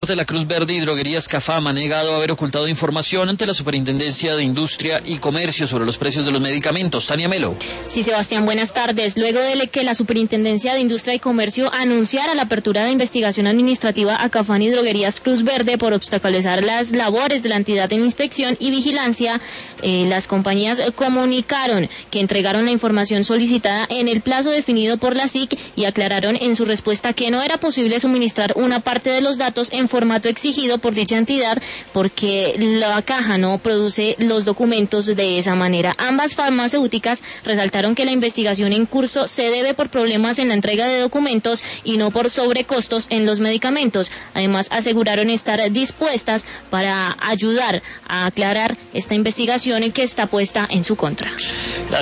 de la Cruz Verde y Droguerías Cafam ha negado haber ocultado información ante la Superintendencia de Industria y Comercio sobre los precios de los medicamentos. Tania Melo. Sí, Sebastián, buenas tardes. Luego de que la Superintendencia de Industria y Comercio anunciara la apertura de investigación administrativa a Cafam y Droguerías Cruz Verde por obstaculizar las labores de la entidad en inspección y vigilancia, las compañías comunicaron que entregaron la información solicitada en el plazo definido por la SIC y aclararon en su respuesta que no era posible suministrar una parte de los datos en formato exigido por dicha entidad porque la caja no produce los documentos de esa manera. Ambas farmacéuticas resaltaron que la investigación en curso se debe por problemas en la entrega de documentos y no por sobrecostos en los medicamentos. Además, aseguraron estar dispuestas para ayudar a aclarar esta investigación que está puesta en su contra.